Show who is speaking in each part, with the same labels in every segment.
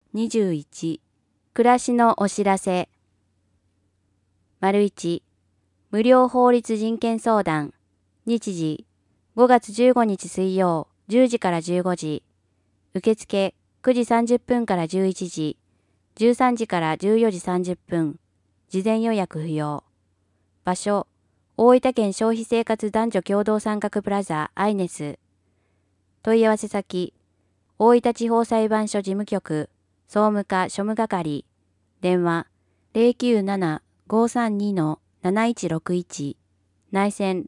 Speaker 1: 21、暮らしのお知らせ。1、無料法律人権相談。日時、5月15日水曜、10時から15時。受付、9時30分から11時。13時から14時30分。事前予約不要。場所、大分県消費生活男女共同参画プラザアイネス。問い合わせ先、大分地方裁判所事務局、総務課庶務係。電話、097-532-7161。内線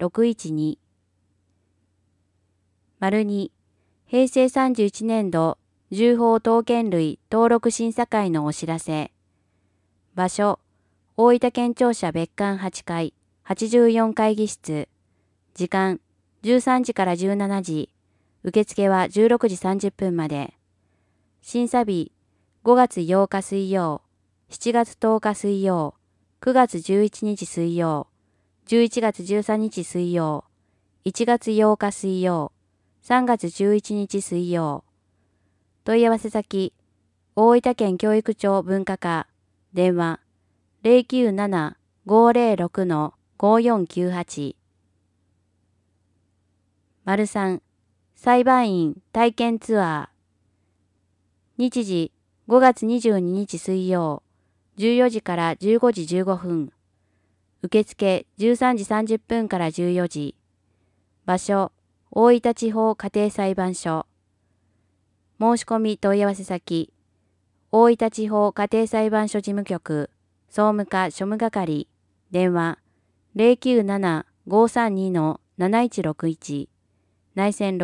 Speaker 1: 612。2、平成31年度銃砲刀剣類登録審査会のお知らせ。場所、大分県庁舎別館8階、84会議室。時間、13時から17時。受付は16時30分まで。審査日、5月8日水曜、7月10日水曜、9月11日水曜、11月13日水曜、1月8日水曜、3月11日水曜。問い合わせ先、大分県教育庁文化課。電話、097-506-5498。3、裁判員体験ツアー。日時、5月22日水曜、14時から15時15分。受付13時30分から14時。場所、大分地方家庭裁判所。申し込み問い合わせ先、大分地方家庭裁判所事務局、総務課庶務係。電話、097-532-7161。内線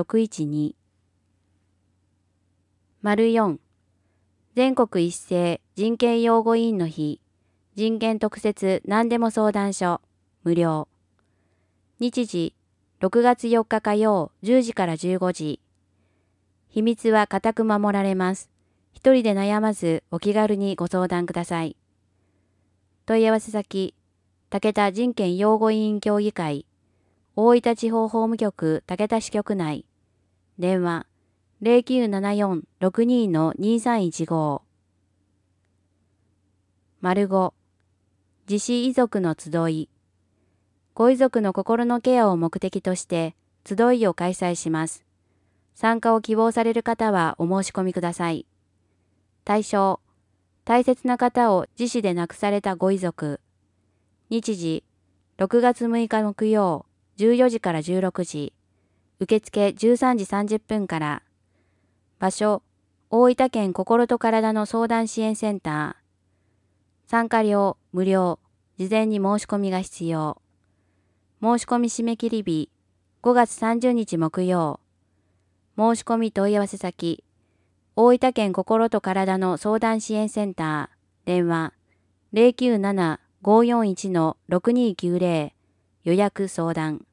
Speaker 1: 612。4、全国一斉人権擁護委員の日、人権特設何でも相談所、無料。日時、6月4日火曜、10時から15時。秘密は固く守られます。一人で悩まずお気軽にご相談ください。問い合わせ先、武田人権擁護委員協議会、大分地方法務局武田支局内。電話、0974-62-2315。5、自死遺族の集い。ご遺族の心のケアを目的として集いを開催します。参加を希望される方はお申し込みください。対象、大切な方を自死で亡くされたご遺族。日時、6月6日木曜、14時から16時。受付13時30分から。場所、大分県心と体の相談支援センター。参加料無料、事前に申し込みが必要。申し込み締め切り日、5月30日木曜。申し込み問い合わせ先、大分県心と体の相談支援センター。電話、097-541-6290。予約相談。